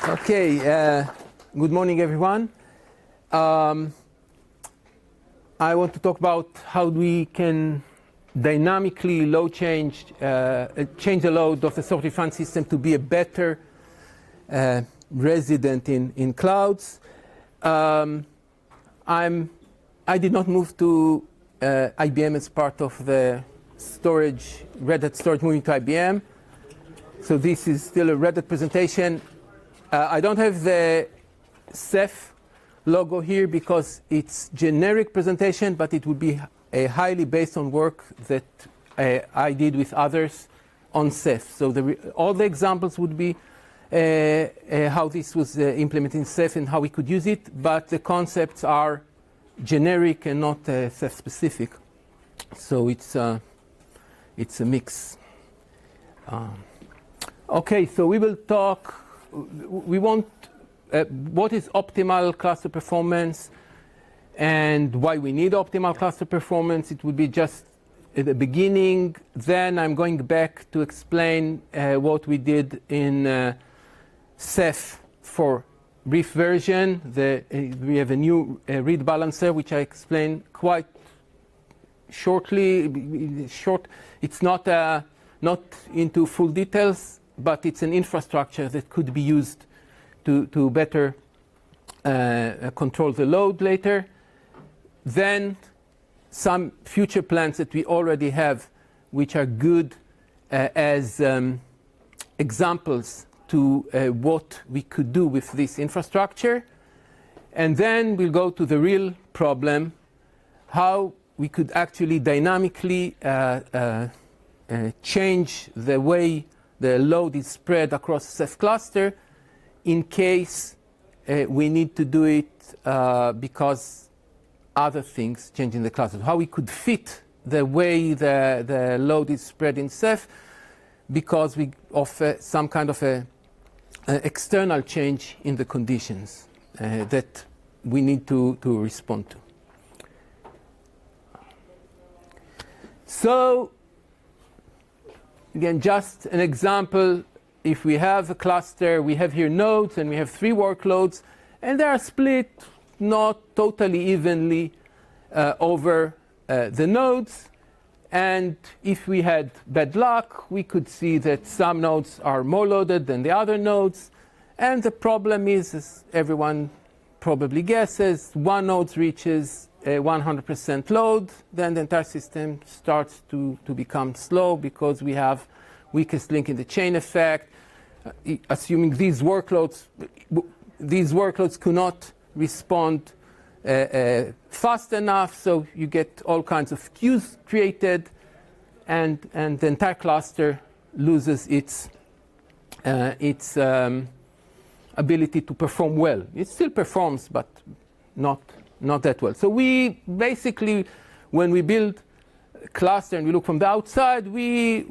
Okay, good morning, everyone. I want to talk about how we can dynamically load change the load of the software-defined system to be a better resident in clouds. I did not move to IBM as part of the storage, Red Hat storage moving to IBM. So this is still a Red Hat presentation. I don't have the Ceph logo here because it's generic presentation, but it would be highly based on work that I did with others on Ceph. So all the examples would be how this was implemented in Ceph and how we could use it, but the concepts are generic and not Ceph specific. So it's a mix. Okay, so we will talk. We want what is optimal cluster performance and why we need optimal cluster performance. It would be just at the beginning. Then I'm going back to explain what we did in Ceph for brief version. We have a new read balancer, which I explained quite shortly. It's not into full details, but it's an infrastructure that could be used to better control the load later. Then some future plans that we already have, which are good as examples to what we could do with this infrastructure. And then we'll go to the real problem, how we could actually dynamically change the way the load is spread across the Ceph cluster in case we need to do it because other things change in the cluster. How we could fit the way the load is spread in Ceph because we offer some kind of a external change in the conditions that we need to respond to. So again, just an example, if we have a cluster, we have here nodes, and we have 3 workloads, and they are split not totally evenly over the nodes. And if we had bad luck, we could see that some nodes are more loaded than the other nodes. And the problem is, as everyone probably guesses, one node reaches 100% load, then the entire system starts to become slow because we have weakest link in the chain effect. Assuming these workloads could not respond fast enough, so you get all kinds of queues created, and the entire cluster loses its ability to perform well. It still performs, but not that well. So we basically, when we build a cluster and we look from the outside, we